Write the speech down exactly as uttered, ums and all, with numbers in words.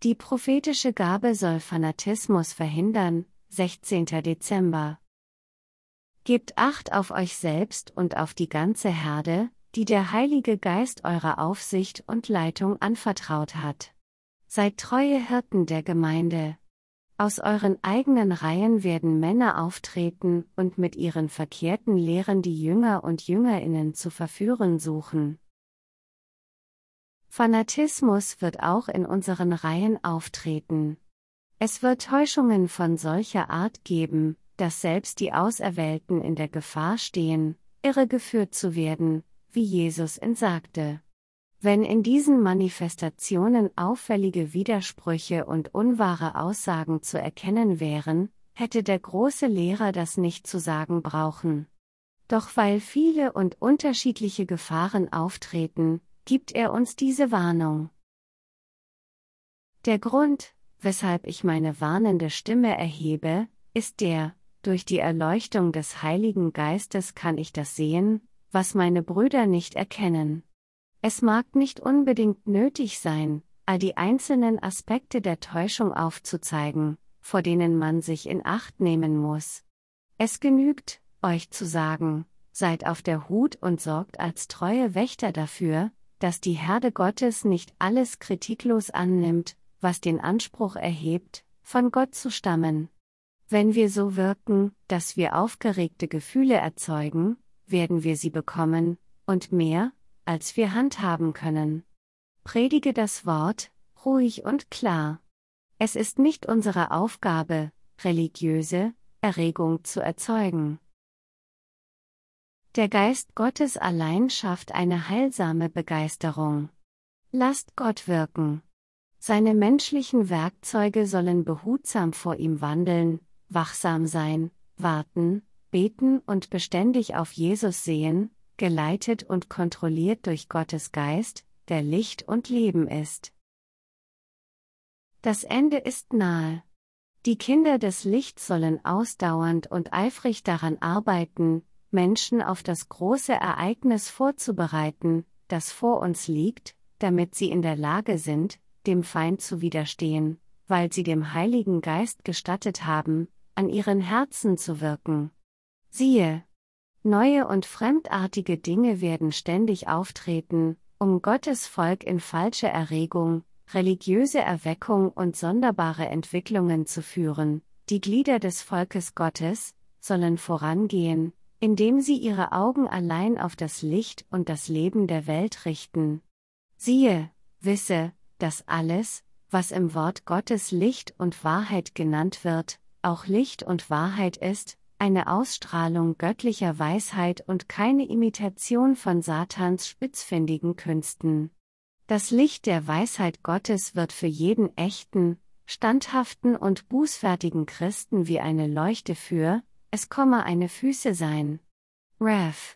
Die prophetische Gabe soll Fanatismus verhindern. sechzehnter Dezember. Gebt Acht auf euch selbst und auf die ganze Herde, die der Heilige Geist eurer Aufsicht und Leitung anvertraut hat. Seid treue Hirten der Gemeinde. Aus euren eigenen Reihen werden Männer auftreten und mit ihren verkehrten Lehren die Jünger und Jüngerinnen zu verführen suchen. Fanatismus wird auch in unseren Reihen auftreten. Es wird Täuschungen von solcher Art geben, dass selbst die Auserwählten in der Gefahr stehen, irregeführt zu werden, wie Jesus entsagte. Wenn in diesen Manifestationen auffällige Widersprüche und unwahre Aussagen zu erkennen wären, hätte der große Lehrer das nicht zu sagen brauchen. Doch weil viele und unterschiedliche Gefahren auftreten, gibt er uns diese Warnung. Der Grund, weshalb ich meine warnende Stimme erhebe, ist der: Durch die Erleuchtung des Heiligen Geistes kann ich das sehen, was meine Brüder nicht erkennen. Es mag nicht unbedingt nötig sein, all die einzelnen Aspekte der Täuschung aufzuzeigen, vor denen man sich in Acht nehmen muss. Es genügt, euch zu sagen: Seid auf der Hut und sorgt als treue Wächter dafür, dass die Herde Gottes nicht alles kritiklos annimmt, was den Anspruch erhebt, von Gott zu stammen. Wenn wir so wirken, dass wir aufgeregte Gefühle erzeugen, werden wir sie bekommen, und mehr, als wir handhaben können. Predige das Wort, ruhig und klar. Es ist nicht unsere Aufgabe, religiöse Erregung zu erzeugen. Der Geist Gottes allein schafft eine heilsame Begeisterung. Lasst Gott wirken. Seine menschlichen Werkzeuge sollen behutsam vor ihm wandeln, wachsam sein, warten, beten und beständig auf Jesus sehen, geleitet und kontrolliert durch Gottes Geist, der Licht und Leben ist. Das Ende ist nahe. Die Kinder des Lichts sollen ausdauernd und eifrig daran arbeiten, Menschen auf das große Ereignis vorzubereiten, das vor uns liegt, damit sie in der Lage sind, dem Feind zu widerstehen, weil sie dem Heiligen Geist gestattet haben, an ihren Herzen zu wirken. Siehe, neue und fremdartige Dinge werden ständig auftreten, um Gottes Volk in falsche Erregung, religiöse Erweckung und sonderbare Entwicklungen zu führen. Die Glieder des Volkes Gottes sollen vorangehen, indem sie ihre Augen allein auf das Licht und das Leben der Welt richten. Siehe, wisse, dass alles, was im Wort Gottes Licht und Wahrheit genannt wird, auch Licht und Wahrheit ist, eine Ausstrahlung göttlicher Weisheit und keine Imitation von Satans spitzfindigen Künsten. Das Licht der Weisheit Gottes wird für jeden echten, standhaften und bußfertigen Christen wie eine Leuchte für, es komme eine Füße sein. Rev